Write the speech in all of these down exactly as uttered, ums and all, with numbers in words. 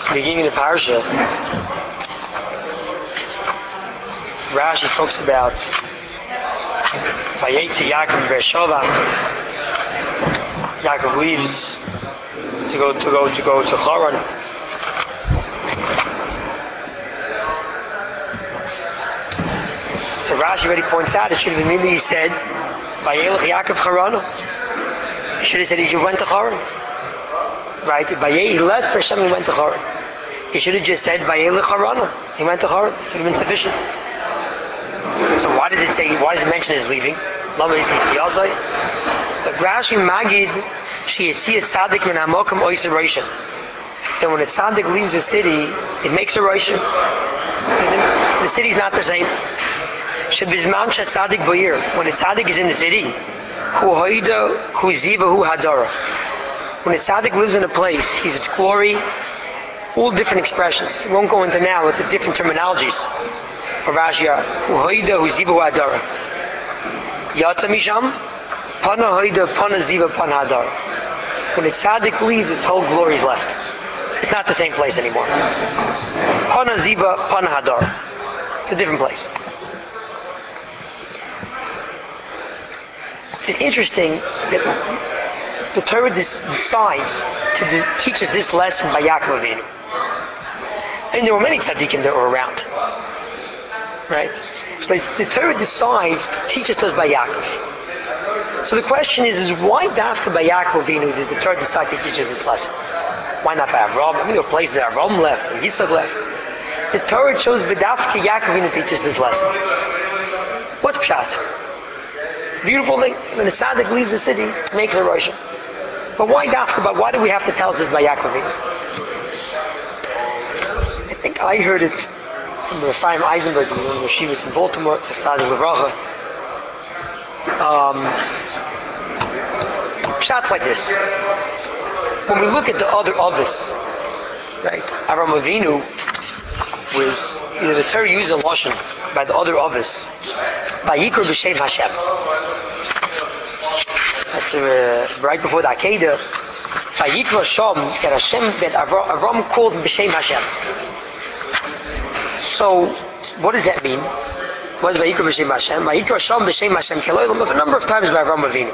Beginning of the parasha, Rashi talks about Vayetzi Yaakov Beersheva. Yaakov leaves to go to go to go to Haran. So Rashi already points out it should have been he said Vayelech Yaakov Harana. He should have said he went to Haran. Right? Vayei he left Beersheva and went to Haran. He should have just said Vayelech Harana. He went to Haran. It would have been sufficient. So why does it say? Why does it mention his leaving? So Rashi Magid she see a tzaddik min hamokum oiser roishim. And when a tzaddik leaves the city, it makes a roishim. The city's not the same. Shebizman shat tzaddik boir. When a tzaddik is in the city, hu hoida hu ziva hu hadara. When a tzaddik lives in a place, he's its glory. All different expressions. We won't go into now with the different terminologies. Rashi hu hoida hu ziva hu hadara. Yatsa misham. Pana hoida, pana ziva, pana hadar. When a tzaddik leaves, its whole glory is left. It's not the same place anymore. Pana ziva, pana hadar. It's a different place. It's interesting that the Torah decides to de- teach us this lesson by Yaakov Avinu. And there were many tzaddikim that were around, right? But it's, the Torah decides to teach us this by Yaakov. So the question is, is why dafka by Yaakov Avinu does the Torah decide to teach us this lesson? Why not by Avraham? I mean, there were places that Avraham left and Yitzchak left. The Torah chose b'dafka Yaakov Avinu to teach us this lesson. What's pshat? Beautiful thing. When a tzaddik leaves the city, it makes a roshim. But why dafka? But why do we have to tell us this by Yaakov Avinu? I think I heard it from the Chaim Eisenberg when she was in Baltimore. It's a tzaddik levracha. Um, shots like this. When we look at the other Avos, right? Avraham Avinu was, you know, the Torah used a lashon by the other Avos, by Yikra b'Shem Hashem. That's uh, right before the Akedah. By Yikra Sham, that Hashem, that Avraham called b'Shem Hashem. So, what does that mean? What is Vayikra b'Shem Hashem? Vayikra Sham b'Shem Hashem Keloilam, a number of times by Avraham Avinu.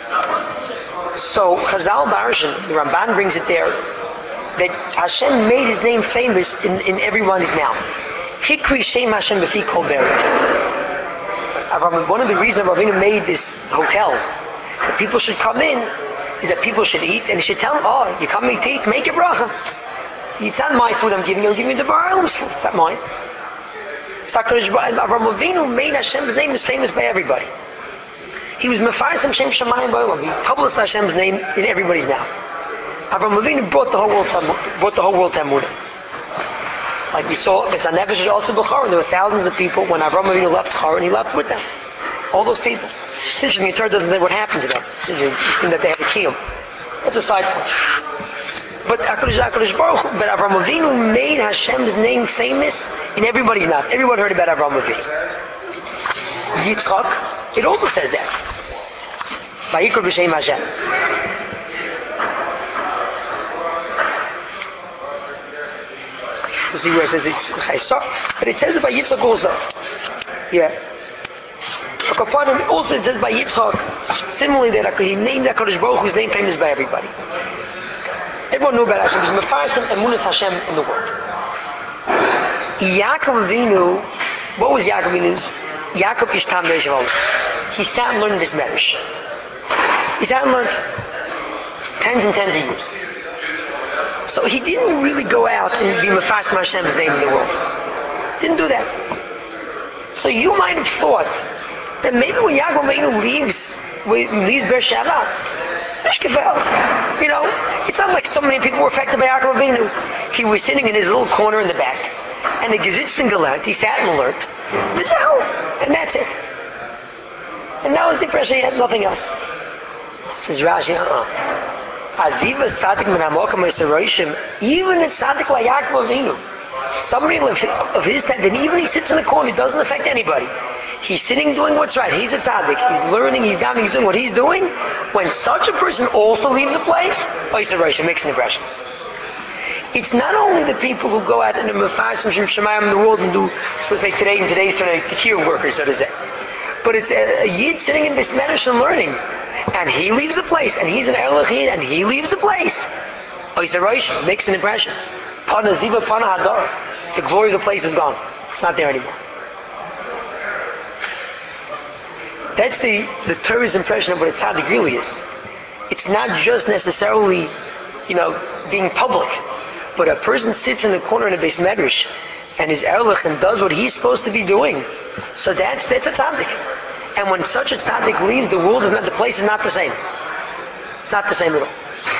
So Chazal Darshan, the Ramban brings it there, that Hashem made His name famous in, in everyone's mouth. Hikri Shem Hashem b'fi kol bered. One of the reasons Avinu made this hotel that people should come in is that people should eat, and He should tell them, "Oh, you're coming to eat, make a bracha. It's not my food I'm giving you. I'm giving you the Bar Olam's food. It's not mine." Avraham Avinu made Hashem's name is famous by everybody. He was mefarsim Shem Shamayim Ba'olam. He published Hashem's name in everybody's mouth. Avraham Avinu brought the whole world to brought the whole world to Emunah. Like we saw, it's a nefesh also b'Charan. There were thousands of people when Avraham Avinu left Charan. He left with them. All those people. It's interesting. The Torah doesn't say what happened to them. It seemed that they had to kill them. That's a side point. But HaKadosh Baruch Hu, but Avraham Avinu made Hashem's name famous in everybody's mouth. Everyone heard about Avraham Avinu. Yitzchak, it also says that. Vayikra b'Shem Hashem. To see where it says it's Chayesar, but it says it by Yitzchak also. Yeah. Also it says by Yitzchak, similarly that he named HaKadosh Baruch Hu's name famous by everybody. Everyone knew about Hashem. He was mefarsim emunas Hashem in the world. Yaakov Avinu, what was Yaakov Avinu's? Yaakov Ishtam Be'eshav. He sat and learned this medrash. He sat and learned tens and tens of years. So he didn't really go out and be mefarsim Hashem's name in the world. Didn't do that. So you might have thought that maybe when Yaakov Avinu leaves, leaves Beersheva, you know, it's not like so many people were affected by Yaakov Avinu. He was sitting in his little corner in the back, and the Gezitzin gelernt, he sat and learned, and that's it. And that was the impression, he had nothing else. Says Rashi, uh-uh. Aziva tzaddik min hamokum oiser roishim, even a tzaddik like Yaakov Avinu, somebody of his time, then even he sits in the corner, it doesn't affect anybody. He's sitting doing what's right. He's a tzaddik. He's learning, he's davening, he's doing what he's doing. When such a person also leaves the place, Oiser Rosh makes an impression. It's not only the people who go out and the Mefarsim Shem Shemayim in the world and do, so to say today, in today's today, the Kiyuv workers, so to say. But it's a, a Yid sitting in Beis Medrash and learning. And he leaves the place, and he's an Erlich Yid, and he leaves the place. Oh, he's a Rosh, makes an impression. Pana Ziva, Pana Hadar. The glory of the place is gone. It's not there anymore. That's the, the Torah's impression of what a tzaddik really is. It's not just necessarily, you know, being public, but a person sits in the corner in a Beis Medrash and is Erlich and does what he's supposed to be doing. So that's that's a tzaddik. And when such a tzaddik leaves, the world is not, the place is not the same. It's not the same at all.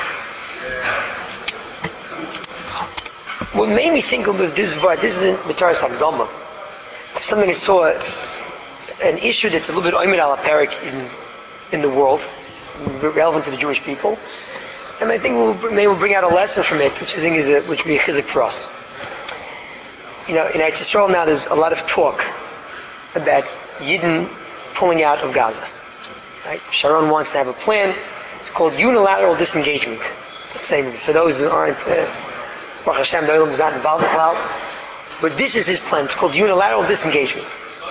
What made me think of this verse, this is in B'taras Hakdama, something I saw, an issue that's a little bit oimid ala perik in in the world, relevant to the Jewish people, and I think we'll, maybe we'll bring out a lesson from it, which I think is a, which will be a chizuk for us. You know, in Eretz Yisrael now, there's a lot of talk about Yidden pulling out of Gaza. Right? Sharon wants to have a plan. It's called unilateral disengagement. Let's say, for those who aren't, uh, Baruch Hashem, the Olam is not involved in cloud, but this is his plan. It's called unilateral disengagement.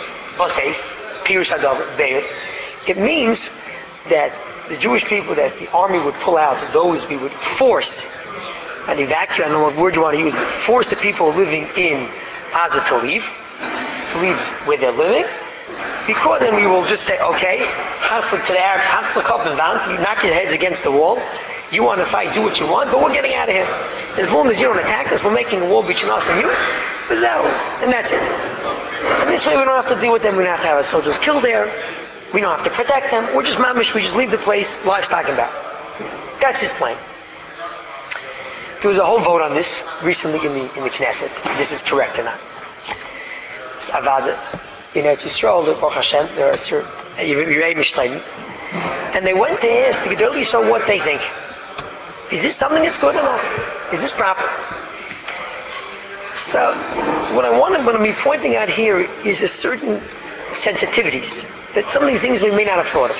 It means that the Jewish people, that the army would pull out, those we would force and evacuate, I don't know what word you want to use, but force the people living in Gaza to leave, to leave where they're living, because then we will just say, okay, you knock your heads against the wall, you want to fight, do what you want, but we're getting out of here. As long as you don't attack us, we're making a wall between us and you, and that's it. And this way we don't have to deal with them, we don't have to have our soldiers killed there, we don't have to protect them, we're just mamish, we just leave the place, livestock and back. That's his plan. There was a whole vote on this recently in the in the Knesset. This is correct or not. It's Avad in Eretz Yisrael, Baruch Hashem, there are Yirei Mishleim, and they went to ask the Gedolei Yisrael what they think. Is this something that's good or not? Is this proper? So, what I want to, what I'm pointing out here is a certain sensitivities that some of these things we may not have thought of.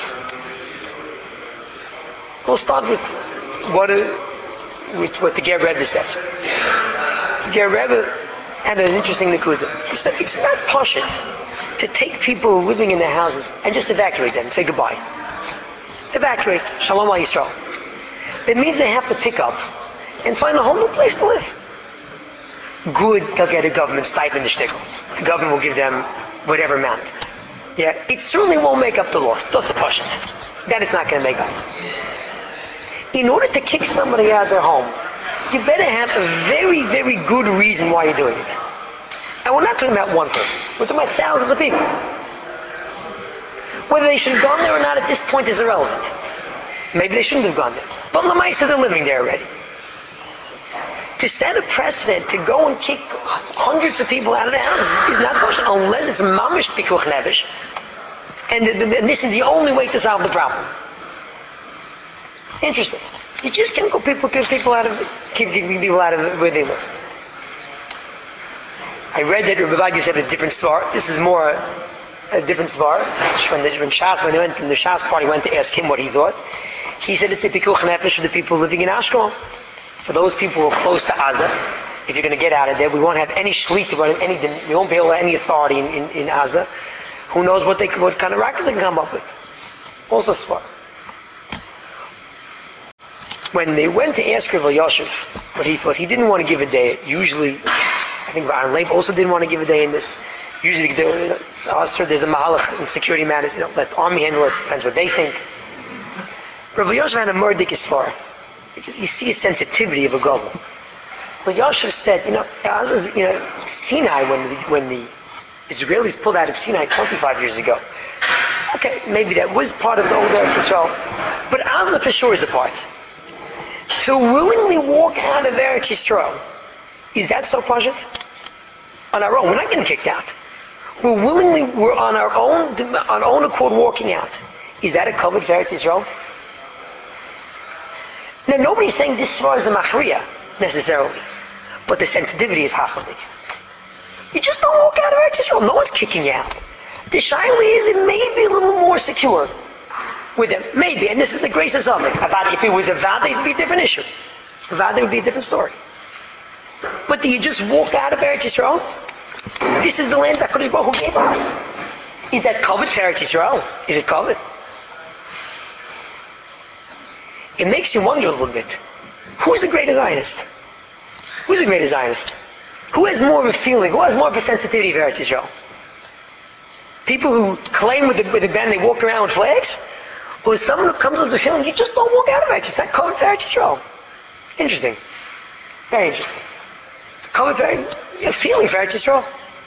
We'll start with what. A, with what the Ger Rebbe said. The Ger Rebbe had an interesting nekuda. He said it's not pashut to take people living in their houses and just evacuate them and say goodbye. Evacuate. Shalom al Yisrael. That means they have to pick up and find a whole new place to live. Good, they'll get a government stipend to shtickle. The government will give them whatever amount. Yeah, it certainly won't make up the loss. That's a pashut. That is not going to make up. In order to kick somebody out of their home, you better have a very, very good reason why you're doing it. And we're not talking about one person. We're talking about thousands of people. Whether they should have gone there or not at this point is irrelevant. Maybe they shouldn't have gone there. But Lamaisa, they're living there already. To set a precedent to go and kick hundreds of people out of their houses is not possible unless it's mamish pikuch nevish. And, and this is the only way to solve the problem. Interesting. You just can't go people kick people out of keep kicking people out of where they live. I read that Rebbe Vadia said a different svar. This is more a, a different svar. When the when Shas when they went in the Shas party went to ask him what he thought, he said it's a pikuch nefesh for the people living in Ashkelon. For those people who are close to Gaza, if you're going to get out of there, we won't have any shlit about any. We won't be able to have any authority in, in, in Gaza. Who knows what they what kind of rockets they can come up with? Also svar. When they went to ask Rav Yosef what he thought, he didn't want to give a day. Usually, I think Aaron Leib also didn't want to give a day in this. Usually, it's also, there's a mahalach in security matters. You know, let the army handle it. Depends what they think. Rav Yosef had a murdik isfar. Just you see a sensitivity of a goal. Rav Yosef said, you know, you know, Sinai when the, when the Israelis pulled out of Sinai twenty-five years ago. Okay, maybe that was part of the old Eretz Yisrael, but Gaza for sure is a part. To willingly walk out of Eretz Yisrael, is that so pashut? On our own, we're not getting kicked out. We're willingly, we're on our own, on our own accord walking out. Is that a covered for Eretz Yisrael? Now, nobody's saying this far is a machriya, necessarily, but the sensitivity is hachalik. You just don't walk out of Eretz Yisrael. No one's kicking you out. The shaila is it may be a little more secure with them, maybe, and this is a grace of Zavik. About if it was a vada, it would be a different issue. A vada would be a different story. do you just walk out of Eretz Yisrael? This is the land that HaKadosh Baruch Hu gave us. Is that covered for Eretz Yisrael? Is it covered? It makes you wonder a little bit. Who's the greatest Zionist? Who's the greatest Zionist? Who has more of a feeling? Who has more of a sensitivity for Eretz Yisrael? People who claim with the, with the band they walk around with flags? Or someone who comes with the feeling you just don't walk out of Eretz Yisrael? It's covered for Eretz Yisrael. Interesting. Very interesting. It's covered for a feeling for Eretz Yisrael.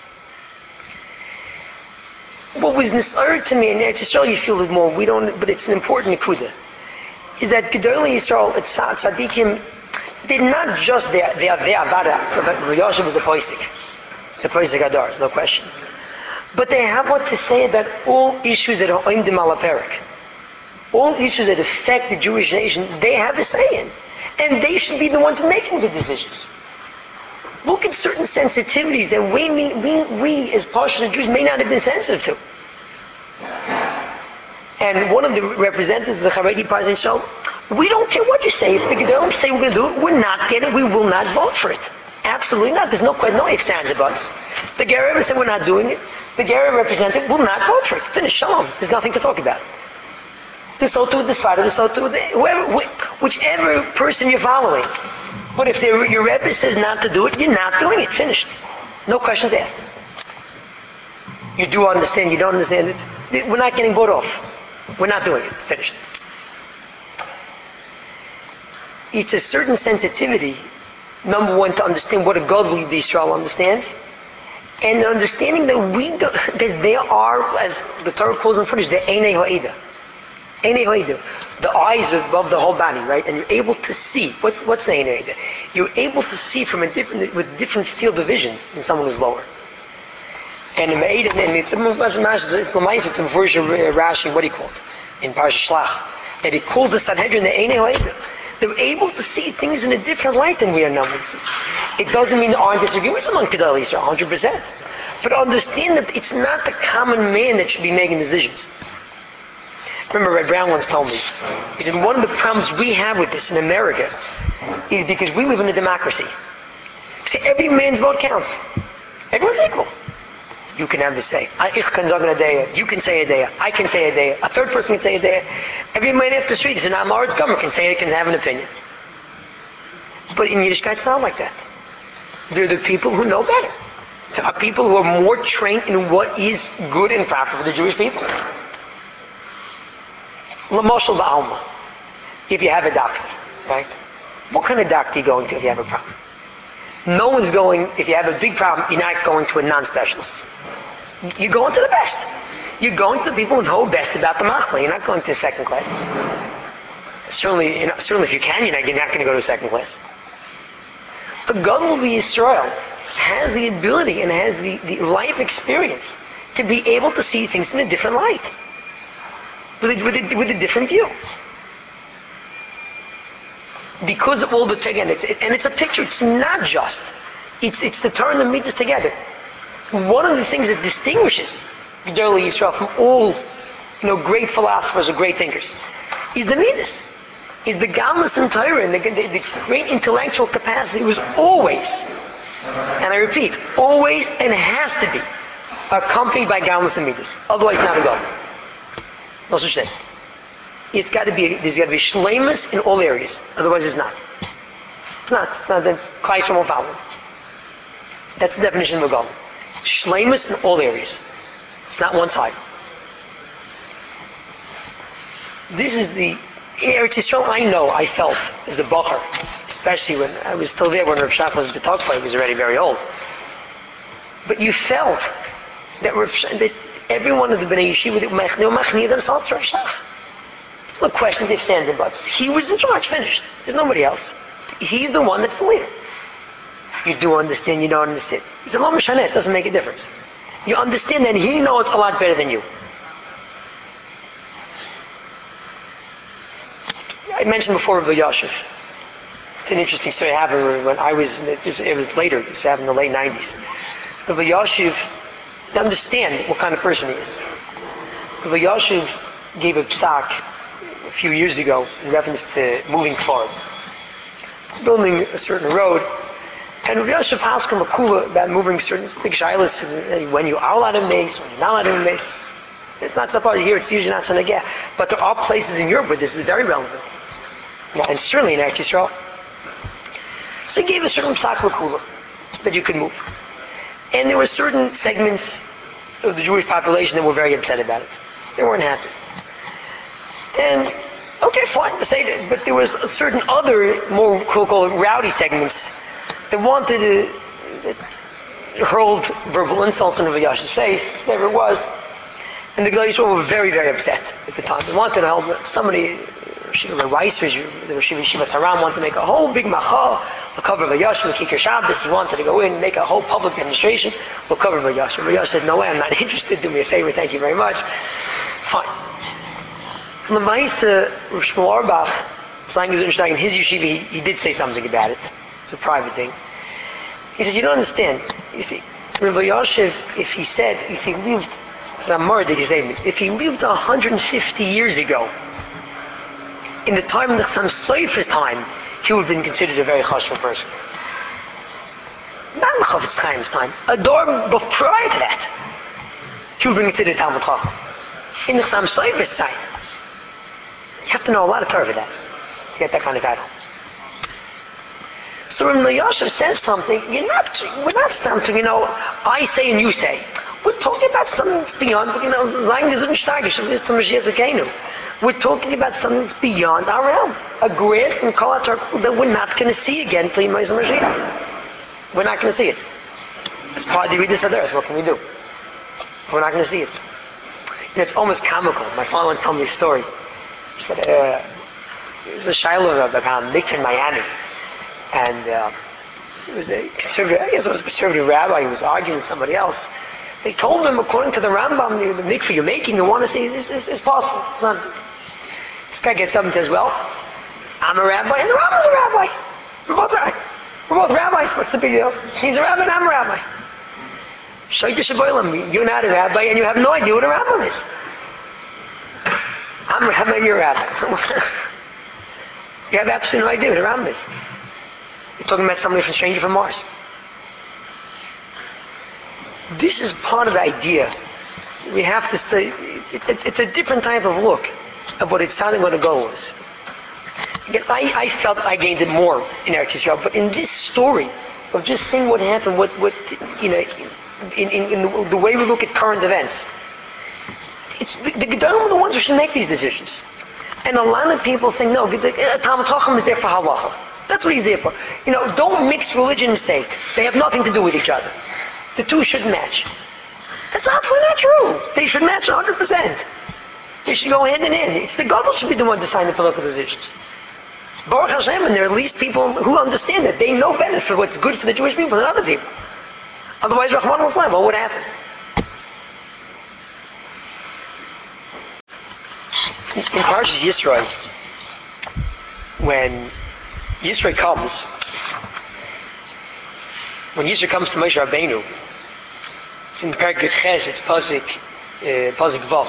What was nisar to me in Eretz Yisrael, you feel it more. We don't, but it's an important nekuda. Is that Gedolei Yisrael, it's tzaddikim, they're not just there. They are there. Rav Yosef was a poisik. It's a poisik adar, no question. But they have what to say about all issues that are oimdim al haperik. All issues that affect the Jewish nation, they have a say in. And they should be the ones making the decisions. Look at certain sensitivities that we, we, we as partial Jews may not have been sensitive to. And one of the representatives of the Haredi Party said, we don't care what you say. If the Gedolim say we're going to do it, we're not getting it. We will not vote for it. Absolutely not. There's no question, no ifs, ands, or buts. The Gera said we're not doing it. The Gera representative will not vote for it. Finish. Shalom. There's nothing to talk about. This so too with the Sfada, this so too with the, whoever, whichever person you're following. But if your Rebbe says not to do it, you're not doing it. Finished. No questions asked. You do understand, you don't understand it. We're not getting bought off. We're not doing it. Finished. It's a certain sensitivity, number one, to understand what a godly Yisrael understands, and the understanding that we do, that there are, as the Torah calls them, finish, the Einei Ha'eda. Einei Ha'eda. The eyes are above the whole body, right? And you're able to see. What's what's the Einei Ha'eda? You're able to see from a different, with different field of vision than someone who's lower. And in Ma'eda, and it's a it's a version of Rashi, what he called in Parsha Shlach, that he called the Sanhedrin the Einei Ha'eda. They're able to see things in a different light than we are now. It doesn't mean there aren't disagreements among Gedolei Yisrael, one hundred percent. But understand that it's not the common man that should be making decisions. Remember, Red Brown once told me, he said, one of the problems we have with this in America is because we live in a democracy. See, every man's vote counts. Everyone's equal. You can have the say. Ich kann sagen a day. You can say a day. I can say a day. A third person can say a day. Every man off the street, and Lawrence Gummer can say it, can have an opinion. But in Yiddishkeit, it's not like that. They're the people who know better. There are people who are more trained in what is good and proper for the Jewish people. L'moshel ba'alma. If you have a doctor, right? What kind of doctor are you going to if you have a problem? No one's going, if you have a big problem, you're not going to a non-specialist. You're going to the best. You're going to the people who know best about the machla. You're not going to second class. Certainly, you know, certainly if you can, you're not, you're not going to go to second class. The Gadol Yisrael has the ability and has the, the life experience to be able to see things in a different light. With a, with a, with a different view. Because of all the, again, it's, and it's a picture, it's not just, it's it's the Torah and the Midas together. One of the things that distinguishes Gedolei Yisrael from all, you know, great philosophers or great thinkers is the Midas, is the godless and Torah, and the, the, the great intellectual capacity was always, and I repeat, always and has to be accompanied by godless and Midas. Otherwise, not a God. No such thing. It's got to be, there's got to be shleimus in all areas. Otherwise, it's not. It's not. It's not. That's Klai won't follow. That's the definition of a golem. Shleimus in all areas. It's not one side. This is the Eretz Yisrael I know, I felt as a bocher, especially when I was still there when Rav Shach was B'Tokfa. He was already very old. But you felt that, Rav, that every one of the Bnei Yeshiva, they were machniah themselves to Rav Shach. No questions, if stands and buts. He was in charge, finished. There's nobody else. He's the one that's the leader. You do understand, you don't understand. He said, Lo Mishaneh, it doesn't make a difference. You understand that he knows a lot better than you. I mentioned before of the Yashiv. It's an interesting story happened when I was, it was later, this happened in the late nineties. Rav Yashiv, to understand what kind of person he is. Rav Yashiv gave a psak a few years ago in reference to moving forward. Building a certain road, And Rabbi Yosef Paskin Lakula about moving certain big shilas, when you are allowed to mace, when you're not allowed to mace. It's not so far here, it's usually not so nageh. But there are places in Europe where this is very relevant. Yeah, and certainly in Eretz Yisrael. So he gave a certain psak Lakula that you could move. And there were certain segments of the Jewish population that were very upset about it. They weren't happy. And, okay, fine, to say that, but there was certain other more called rowdy segments that wanted to that hurled verbal insults in Rabbi Yash's face, whatever it was. And the Gedolei Yisrael were very, very upset at the time. They wanted to help somebody, Shiva Weiss, the Shiva Shiva Taram, wanted to make a whole big macha, the cover of Rabbi Yash, Kikar Shabbos. He wanted to go in and make a whole public demonstration, the cover of Rabbi Yash. Rabbi Yash said, no way, I'm not interested, do me a favor, thank you very much. Fine. The Ma'isa, Rav Shmuel Auerbach, in his yeshiva, he, he did say something about it. It's a private thing. He said, you don't understand. You see, Rabbi Yosef, if he said, if he lived, if he lived one hundred fifty years ago, in the time of the Chassam Sofer's time, he would have been considered a very chashva person. Not in the Chofetz Chaim's time. A door prior to that, he would have been considered a Talmud Chacham. In the Chassam Sofer's time, you have to know a lot of Torah for that, to get that kind of title. So when Yosef says something, you're not, we're not something, you know, I say and you say. We're talking about something that's beyond, you know, we're talking about something that's beyond our realm. A grant from Kol HaTorah that we're not going to see again till Yemais Mashiach. We're not going to see it. It's part of the Readers Hadaras. What can we do? We're not going to see it. You know, it's almost comical. My father once told me a story. He said, uh, it was a shiloh about a mikveh in Miami. And uh, it was a conservative, I guess it was a conservative rabbi who was arguing with somebody else. They told him, according to the Rambam, the, the mikveh you're making, you want to see, is, is, is possible. It's not. This guy gets up and says, well, I'm a rabbi and the Rambam's a rabbi. We're both, we're both rabbis. What's the big deal? He's a rabbi and I'm a rabbi. Shaita Shaboilam, you're not a rabbi and you have no idea what a rabbi is. I'm a rabbi and you're a rabbi. You have absolutely no idea what a rabbi is. You're talking about somebody from stranger from Mars. This is part of the idea. We have to stay. It, it, it's a different type of look of what it sounded what a goal was. Again, I, I felt I gained it more in Eretz Yisrael, but in this story of just seeing what happened, what, what you know, in, in, in the, the way we look at current events, it's, it's the Gedolim are the ones who should make these decisions. And a lot of people think, no, the Talmud Chacham is there for halacha. That's what he's there for. You know, don't mix religion and state. They have nothing to do with each other. The two should match. That's absolutely not true. They should match one hundred percent. They should go hand in hand. It's the Gadol should be the one to sign the political decisions. Baruch Hashem, and there are at least people who understand that. They know better for what's good for the Jewish people than other people. Otherwise, Rahman al-Islam, what would happen? In Parshas Yisro, when Yisro comes, when Yisro comes to Moshe Rabbeinu, it's in the Perek Ches, it's Pasuk, uh, Pasuk Vav.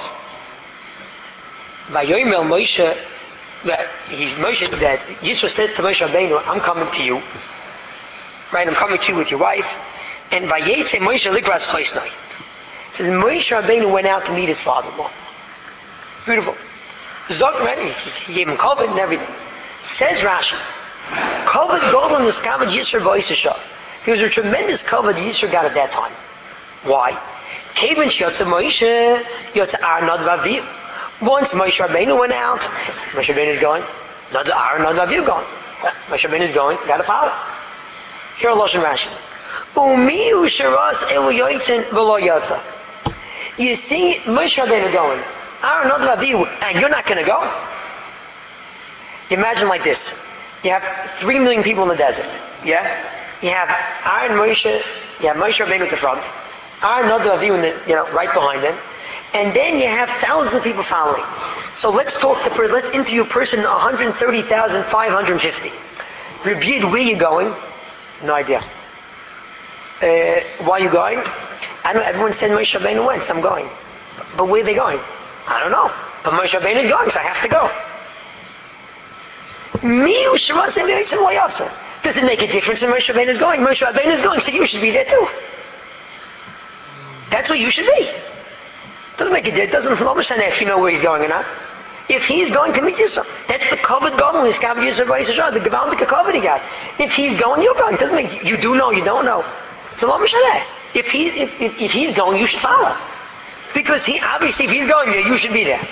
Vayomer Moshe, that he's Moshe, that Yisro says to Moshe Rabbeinu, I'm coming to you, right? I'm coming to you with your wife, and Vayetze Moshe Likras Chosnai. It says Moshe Rabbeinu went out to meet his father-in-law. Beautiful. Zok, right? He gave him covet and everything. Says Rashi, covet golden is covered Yisro V'Yisra. There was a tremendous covet Yisro got at that time. Why? Kevin Shiyotza Moshe Yotza Arnod Vaviv. Once Moshe Rabbeinu went out, Moshe Rabbeinu is going, not the Arnod Vaviv going. Moshe Rabbeinu is going, got to follow. Here are Lashon Rashi. Umi Usharas Elu Yotzen V'Lo Yotza. You see Moshe Rabbeinu going, Arnod Vaviv, and you're not going to go? Imagine like this. You have three million people in the desert. Yeah? You have Aaron Moshe, you have Moshe Rabbeinu at the front, Aaron Nadav Avihu in the, you know, right behind them, and then you have thousands of people following. So let's talk to per- let's interview a person one hundred thirty thousand five hundred fifty. Rabbi, where are you going? No idea. Uh, why are you going? I don't know, everyone said Moshe Rabbeinu went, so I'm going. But where are they going? I don't know. But Moshe Rabbeinu is going, so I have to go. Does it make a difference if Moshe Rabbeinu is going? Moshe Rabbeinu is going, so you should be there too. That's where you should be. Doesn't make a difference. Doesn't matter if you know where he's going or not. If he's going to meet Yisrael, that's the covered godliness, the Gavaldik covered he got. If he's going, you're going. Doesn't make you do know, you don't know. It's a lot of If he if, if if he's going, you should follow. Because he obviously if he's going there, you should be there.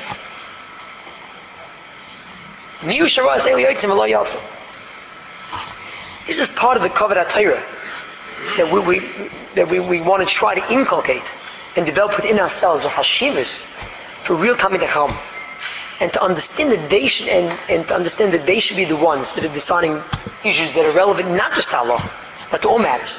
This is part of the Kavod HaTorah that we, we that we, we want to try to inculcate and develop within ourselves the hashivas for real Talmidei Chacham, and to understand that they should and, and to understand that they should be the ones that are deciding issues that are relevant not just to Allah, but to all matters.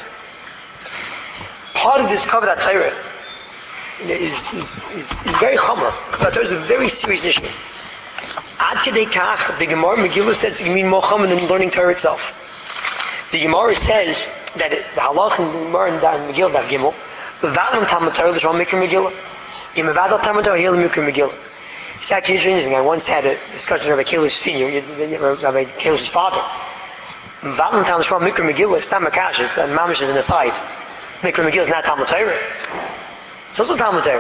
Part of this Kavod HaTorah is is, is is very chomer. Kavod HaTorah is a very serious issue. Ad Kedei Kach, the Gemara Megillah says you mean more chomer than learning Torah itself. The Gemara says that it, the halach in the Gemara in Megillah Daf Gimel, v'valan Talmud Torah l'shma mikra Megillah, yemavadal Talmud Torah hil mikra Megillah. It's actually interesting. I once had a discussion with Rabbi Kalish Senior, Rabbi Kalish's father. V'valan Talmud Torah mikra Megillah is tam akashis, and mamish is an aside. Mikra Megillah is not Talmud Torah. It's also Talmud Torah.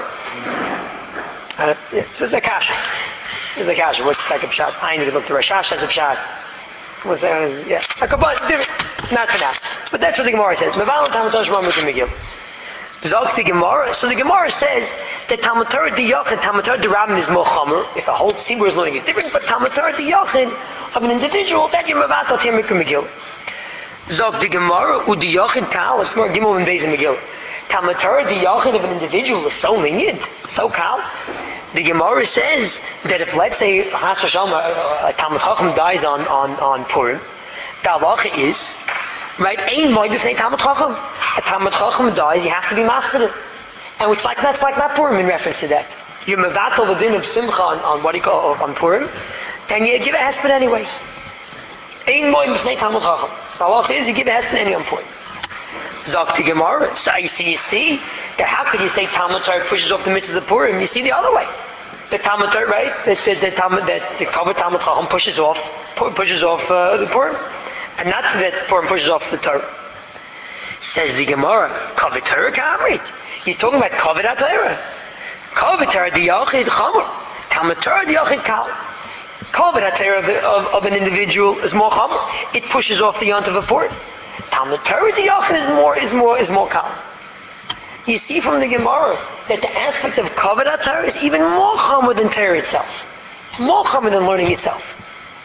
Uh, yeah, so it's a kasha. It's a kasha. What's like a pshat? I need to look to Rashash as a pshat. What's that? Yeah. But not for now. But that's what the Gemara says. Mevalim Talmud Torah Shema Mikra Megillah. Zog the Gemara. So the Gemara says that Talmud Torah Diyach and Talmud Torah D'Rabban is more chomer. If a whole tzibur is learning is different, but Talmud Torah Diyach of an individual, that you're mevatel to Mikra Megillah. Zog the Gemara Udiyach Kal. It's more Gimel and Beis in Megillah. Talmud Torah Diyach of an individual is so lenient, so kal. The Gemara says that if, let's say, Has Hashem, a, a Talmud Chacham dies on, on, on Purim, the halacha is, right, Ein Moed B'fnei Talmud Chacham. A Talmud Chacham dies, you have to be maspered. And it's like, that's like not Purim in reference to that. You're mevatel the din of Simcha on, on what do you call, on Purim, and you give a hesped anyway. Ein Moed B'fnei Talmud Chacham. The halacha is, you give a hesped anyway on Purim. Zok to Gemara. So you see, you see that how could you say Talmud Torah pushes off the mitzvahs of Purim? You see the other way. The Talmud Torah, right? The, the, the Talmud, that the cover Talmud Chacham pushes off, pushes off uh, the Purim, and not that Purim pushes off the Torah. Says the Gemara, Kavod Torah Kamrit. You're talking about Kavod HaTorah. Kavod Torah Diyachid Chomer. Talmud Torah Diyachid Kal. Kavod HaTorah of, of, of an individual is more chomer. It pushes off the yontif of Purim. Talmud Torah Diyachid is more is more is more kal. You see from the Gemara that the aspect of Kavod HaTorah is even more chomer than Torah itself, more chomer than learning itself.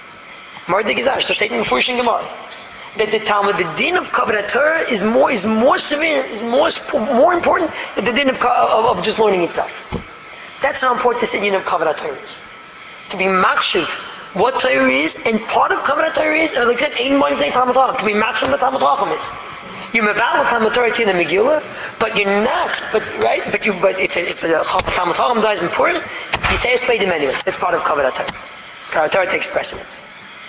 Mardi Gizash, the statement before in Gemara that the Talmud, the din of Kavod HaTorah is more is more severe, is more more important than the din of of, of just learning itself. That's how important this din of Kavod HaTorah is. To be makshiv what Torah is, and part of Kavod HaTorah is, like I said, Ein Moed B'fnei Talmud Chacham, to be makshiv what Talmud Chacham is. You're mevatel Talmud Torah to the Megillah, but you're not. But right, but you. But if if the Talmud Chacham dies in Purim, you say it's played him anyway. That's part of Kavod HaTorah. Kavod HaTorah takes precedence.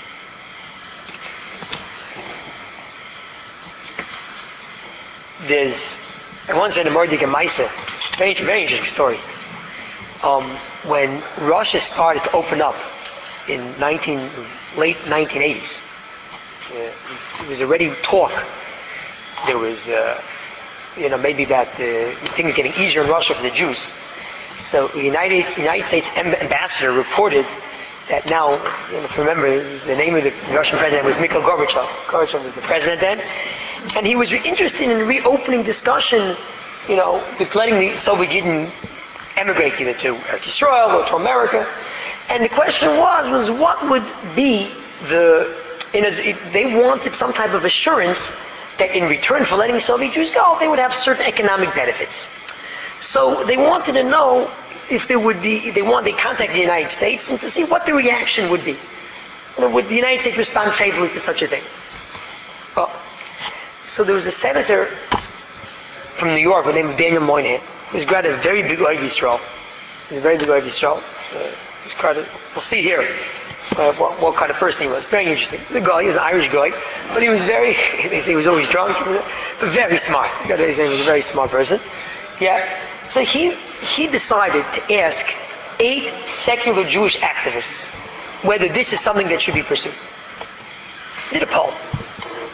There's, I once read a Mordecai Maisa, very very interesting story. Um, when Russia started to open up in nineteen late nineteen eighties, uh, it, was, it was already talk. There was, uh, you know, maybe about uh, things getting easier in Russia for the Jews. So the United, United States ambassador reported that now, if you remember, the name of the Russian president was Mikhail Gorbachev. Gorbachev was the president then. And he was interested in reopening discussion, you know, with letting the Soviet Union emigrate either to Eretz Yisrael or to America. And the question was, was what would be the, in a, they wanted some type of assurance that in return for letting Soviet Jews go, they would have certain economic benefits. So they wanted to know if there would be, they want, they contacted the United States and to see what the reaction would be. You know, would the United States respond favorably to such a thing? Well, so there was a senator from New York by the name of Daniel Moynihan, who's got a very big Oiv Yisrael. A very big Oiv Yisrael. So he's quite a, we'll see here uh, what, what kind of person he was. Very interesting. The guy, he was an Irish guy, but he was very, they say he was always drunk, but very smart. They say he was a very smart person. Yeah. So he he decided to ask eight secular Jewish activists whether this is something that should be pursued. Did a poll.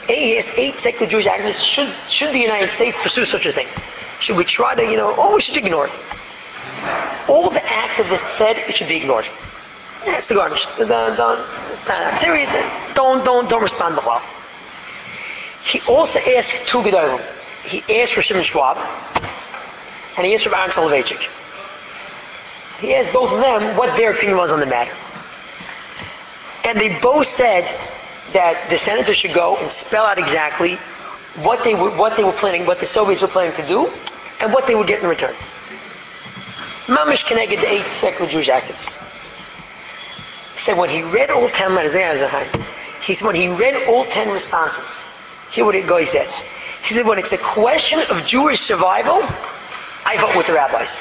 Eight, eight secular Jewish activists should should the United States pursue such a thing? Should we try to, you know, oh, we should ignore it? All the activists said it should be ignored. Yeah, it's a garbage. Don't, don't, it's not that serious. Don't, don't, don't respond to He also asked two Gedolim. He asked for Shimon Schwab, and he asked for Aaron Soloveitchik. He asked both of them what their opinion was on the matter. And they both said that the senators should go and spell out exactly what they were, what they were planning, what the Soviets were planning to do, and what they would get in return. Mamish connected the eight secular Jewish activists. He said when he read all ten letters, he said when he read all ten responses, hear what the guy said. He said when it's a question of Jewish survival, I vote with the rabbis.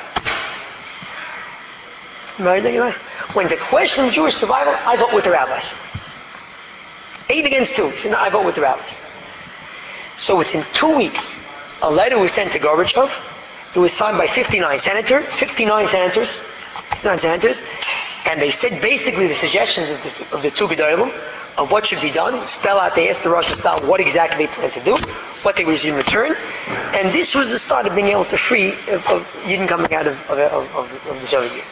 When it's a question of Jewish survival, I vote with the rabbis. Eight against two. So no, I vote with the rabbis. So within two weeks, a letter was sent to Gorbachev. It was signed by fifty-nine senators, fifty-nine senators, fifty-nine senators, and they said basically the suggestions of the, of the two Gedolim of what should be done. Spell out. They asked the Russians spell out what exactly they planned to do, what they would receive in return, and this was the start of being able to free of, of Yidden coming out of, of, of, of, of the Soviet Union.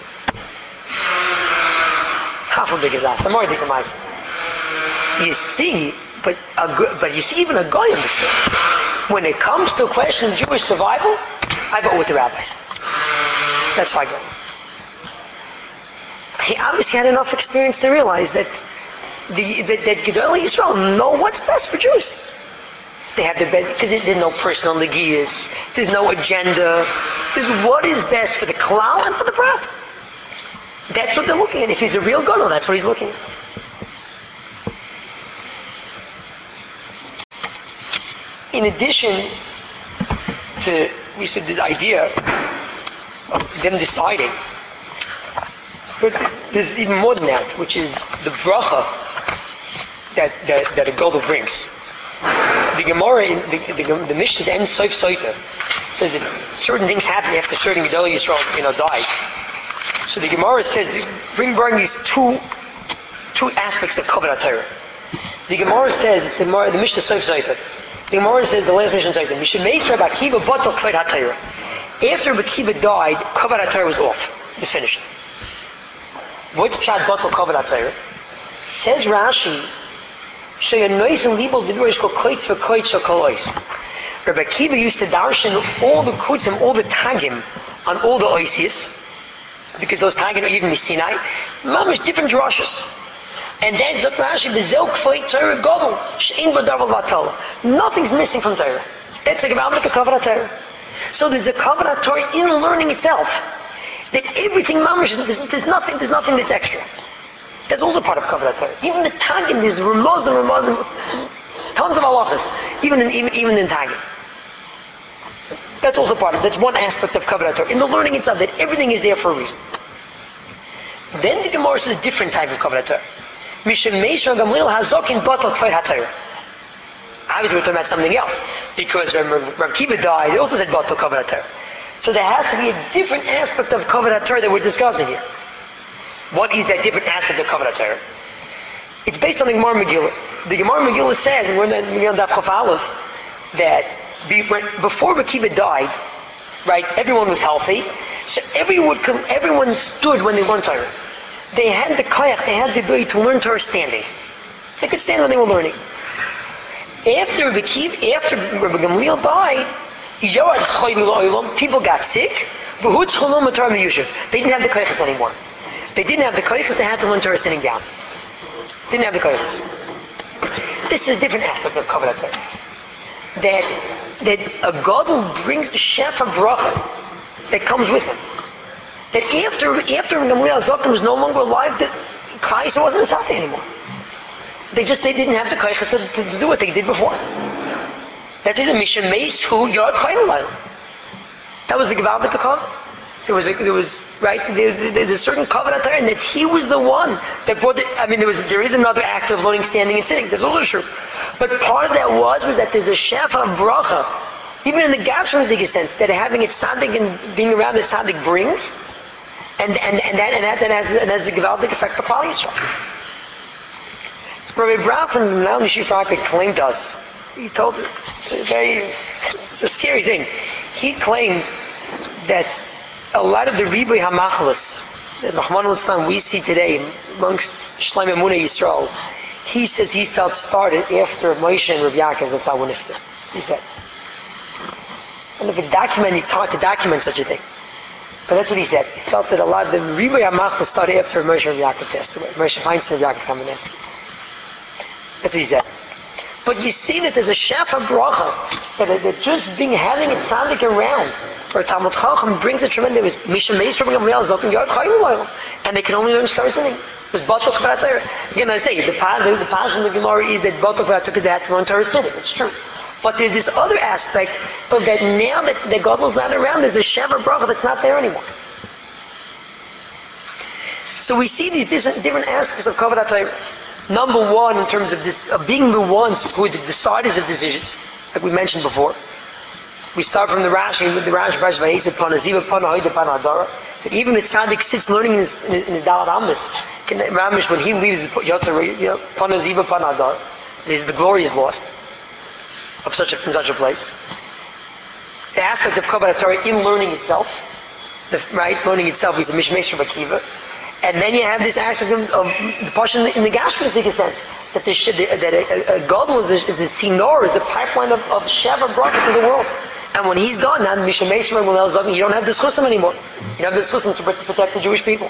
Half a big is that. Some more big mice. You see, but a good, but you see, even a guy understood. When it comes to a question of Jewish survival, I vote with the rabbis. That's how I go. He obviously had enough experience to realize that the that, that Gedolei Yisrael know what's best for Jews. They have the best because there's no personal negias, there's no agenda. There's what is best for the klal and for the brat. That's what they're looking at. If he's a real gadol, that's what he's looking at. In addition to, we said this idea of them deciding, but there's even more than that, which is the bracha that that, that a gadol brings. The Gemara, in, the, the, the Mishnah, the end Sof Soita, says that certain things happen after certain Gedolei Yisrael, you know, died. So the Gemara says, bring bring these two two aspects of Kavod HaTorah. The Gemara says, it's the, the Mishnah Sof Soita. The Gemara says, the last Mishnah Soita, we should make sure Rabbi Akiva batal Kavod HaTorah. After Rabbi Akiva died, Kavod HaTorah was off. It was finished. What's Pshat batal Kavod HaTorah? Says Rashi, Sheyanois and Libel Diburish Kol Koitz V'Koitz Shokolois. Rabbi Akiva used to darshan all the kutzim, all the tagim on all the oisius, because those tagim are even Sinai, mamish different drushes. And then Zok Rashi, B'zel Kfei Torah Gadol, Shein B'Davar V'Atala. Nothing's missing from Torah. That's a Gavaldik Kavod HaTorah. So there's a Kavod HaTorah in learning itself. That everything mamish, there's, there's nothing, there's nothing that's extra. That's also part of Kavod HaTorah. Even the tagim, there's Ramaz and Ramaz and tons of halachas, even in even even in tagim. That's also part of, that's one aspect of Kavod HaTorah. In the learning itself, that everything is there for a reason. Then the Gemara says a different type of Kavod HaTorah. Mishem Meisha Gamliel Hazokin Batal Kavod HaTorah. Obviously we're talking about something else. Because when Rav Kiva died, he also said Batal Kavod HaTorah. So there has to be a different aspect of Kavod HaTorah that we're discussing here. What is that different aspect of Kavod HaTorah? It's based on the Gemara Megillah. The Gemara Megillah says, and we're in Megillah Daf Chaf Aleph, that Be, when, before Akiva died, right, everyone was healthy, so everyone, everyone stood when they learned Torah. They had the koyach, they had the ability to learn Torah standing. They could stand when they were learning. After Akiva, after Rabbi Gamliel died, people got sick, they didn't have the koyachas anymore. They didn't have the koyachas, they had to learn Torah sitting down. Didn't have the koyachas. This is a different aspect of Kavod HaTorah. That that a gadol brings a shefa bracha that comes with him. That after after Gamliel Zokin was no longer alive, the Kais wasn't as healthy anymore. They just they didn't have the kaiches to, to, to do what they did before. That's it. Mishem Meis who Yard Chayil. That was the Gavaldik Kavod. There was a, there was right there, there, there's a certain Kavod HaTorah, and that he was the one that brought it. I mean, there was there is another act of learning, standing, and sitting. That's also true. But part of that was was that there's a shefa of bracha, even in the Gashmizik sense, that having it tzaddik and being around the tzaddik brings, and and and that and that, that has and has a Gavaldik effect for Klal Yisrael. Rabbi Brown from Mount Yeshiva claimed us He told it. It's a very, it's a scary thing. He claimed that a lot of the Ribui HaMachlis that Rahman al-Islam we see today amongst Shlomo Emunah Yisrael, he says he felt started after Moshe and Rabbi Yaakov Zatzal were nifter. That's what he said. And if it's documented, it's hard to document such a thing. But that's what he said. He felt that a lot of the Ribui HaMachlis started after Moshe and Rabbi Yaakov passed away. Moshe Feinstein and Rabbi Yaakov Kamenetsky. That's what he said. But you see that there's a shafa bracha that, that just being having a tzaddik around, or a Talmud Chacham brings a tremendous Misha Meisra Gamliel Zokin Yod Chayil, and they can only learn Shtar Sining. It was Batok Kvarat Torah. Again, I say the the, the passion of the Gemara is that Batok Kvarat Torah is they had to learn Torah Sining. It's true. But there's this other aspect of that now that the Gadol's not around, there's a shafa bracha that's not there anymore. So we see these different, different aspects of Kvarat Torah. Number one, in terms of, this, of being the ones who are the deciders of decisions, like we mentioned before. We start from the Rashi, with the Rashi Parash Vayetze Panaziva Panahoida Panadara, that even the tzaddik sits learning in his, in his, in his Dalad Amos, Ramish, when he leaves Yotzer Panaziva Panadara, the glory is lost of such a, from such a place. The aspect of Kabbalah Torah in learning itself, the, right, learning itself is the Mishmesh of Akiva. And then you have this aspect of, of the portion in the Gashmis biggest sense that there should, that a, a, a Gadol is a, is a sinor, is a pipeline of, of Sheva brought to the world. And when he's gone, now Misha Meishmer will El Zavim, you don't have this chusim anymore. You don't have this chusim to protect the Jewish people.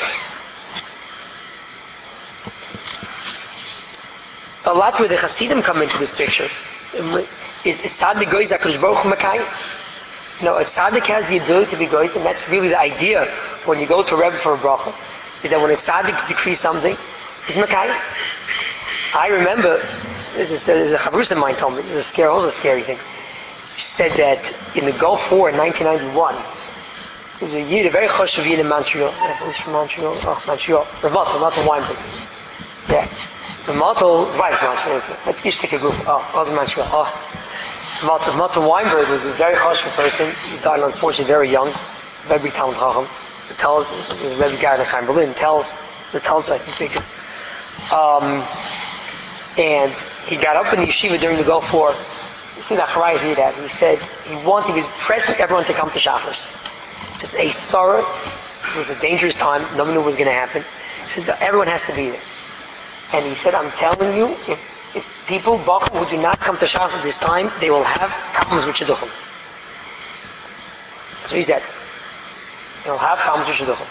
A lot where the Hasidim come into this picture is it's tzaddik goyz HaKadosh Baruch Hu Makai. You know, a tzaddik has the ability to be goyz, and that's really the idea when you go to a Rebbe for a bracha. Is that when a tzaddik decrees something, he's Makai. I remember, there's a Chavrus of mine told me, this is a scary, also a scary thing. He said that in the Gulf War in nineteen ninety-one, it was a year, a very choshev year in Montreal. It was from Montreal, oh, Montreal. Ramato, Ramato Weinberg. Yeah. Ramato, his wife's Montreal. That's Ishtika group. Oh, I was in Montreal. Oh. Ramato, Ramato Weinberg was a very choshev person. He died unfortunately very young. He's a very big Talmud Chacham. So tells, he was a Rebbe guy in Chaim Berlin, tells, so tells, I think, bigger. Um, and he got up in the yeshiva during the Gulf War. You see that Charai did that. He said he wanted, he was pressing everyone to come to Shachris. He said, Eis Tzara, it was a dangerous time, nobody knew what was going to happen. He said, everyone has to be there. And he said, I'm telling you, if, if people, Bachum, who do not come to Shachris at this time, they will have problems with Shidduchim. That's what he said. They'll have problems with Shidduchim.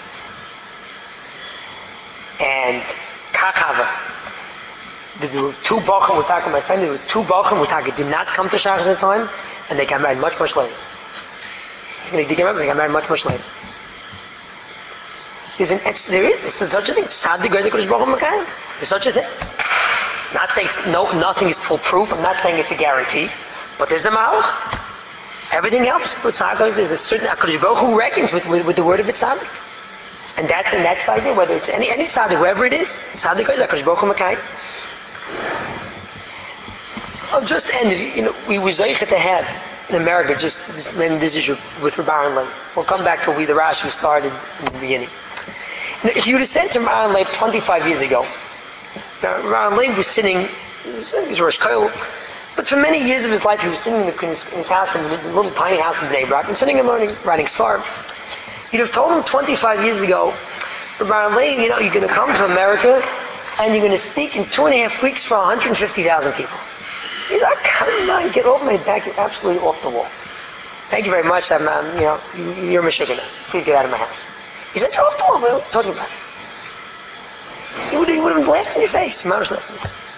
And Kachava, there were two Bachim, we're talking, my friend, there were two Bachim, we're talking, did not come to Shachris at the time, and they got married much, much later. They got married, they got married much, much later. There's an, it's, there is, there's such a thing, Tzaddik goes to Kodesh Baruch Hu Makayim. There's such a thing. Not saying, no, nothing is foolproof, I'm not saying it's a guarantee, but there's a Malach. Everything helps. There's a certain HaKadosh Baruch Hu reckons with, with, with the word of its tzaddik. And that's, and that's the idea, whether it's any, any tzaddik, whoever it is, tzaddik is HaKadosh Baruch Hu Makai. I'll just end, you know, we were zeicha to have in America, just this, this issue with Rabbi Leib. We'll come back to we, the Rashi we started in the beginning. Now, if you would have said to Rabbi Leib twenty-five years ago, Rabbi Leib was sitting, he was, he was Rosh Koil, but for many years of his life, he was sitting in his, in his house, in a little tiny house in Bnei Brak, and sitting and learning, writing Sfarm. You'd have told him twenty-five years ago, Rabbi Leib, you know, you're going to come to America, and you're going to speak in two and a half weeks for one hundred fifty thousand people. He's like, come on, get off my back, you're absolutely off the wall. Thank you very much, I'm, um, you know, you're Meshuggah. Please get out of my house. He said, you're off the wall, what are you talking about? He would, he would have laughed in your face. Mama's laughing.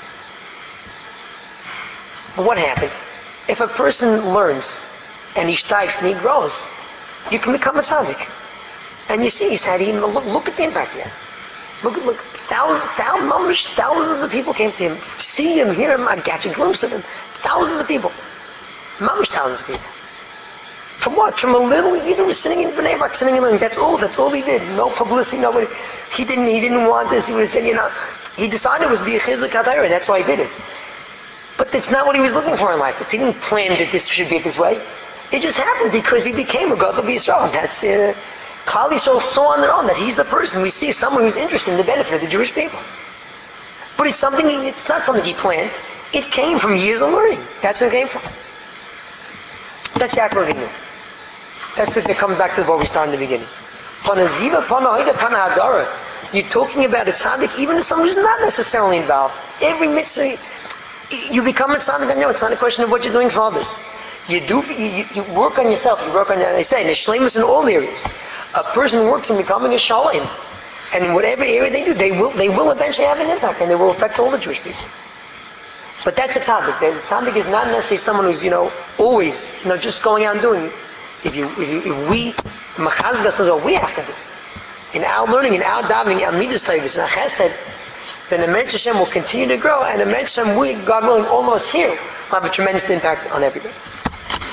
But what happened? If a person learns and he steigt and he grows, you can become a tzaddik. And you see, he said, he, look, look at the impact he had. Look at, look, thousands, thousands, thousands of people came to him. See him, hear him, I got a glimpse of him. Thousands of people. Mamish thousands of people. From what? From a little, he was sitting in Bnei Brak, sitting and learning. That's all, that's all he did. No publicity, nobody. He didn't, he didn't want this. He would have said, you know, he decided it was be a chizuk hatayra, and that's why he did it. But that's not what he was looking for in life. That's, he didn't plan that this should be this way. It just happened because he became a Gadol B'Yisrael. That's, uh, Klal Yisrael saw on their own that he's a person. We see someone who's interested in the benefit of the Jewish people. But it's something, it's not something he planned. It came from years of learning. That's where it came from. That's Yaakov Avinu. That's the, they're coming back to what we started in the beginning. You're talking about a tzaddik, even if someone who's not necessarily involved. Every mitzvah, you become a tzaddik on your own. It's not a question of what you're doing for others. You do. You, you work on yourself. You work on. I say, the shleimus in all areas. A person works in becoming a shalom, and in whatever area they do, they will. They will eventually have an impact, and they will affect all the Jewish people. But that's a tzaddik. The tzaddik is not necessarily someone who's, you know, always, you know, just going out and doing. If you, if, you, if we, Machazga says what we have to do. In our learning, in our davening, our midas tavis, and our chesed, then the Emet Hashem will continue to grow, and the Emet Hashem, we, God willing, all of us here, will have a tremendous impact on everybody.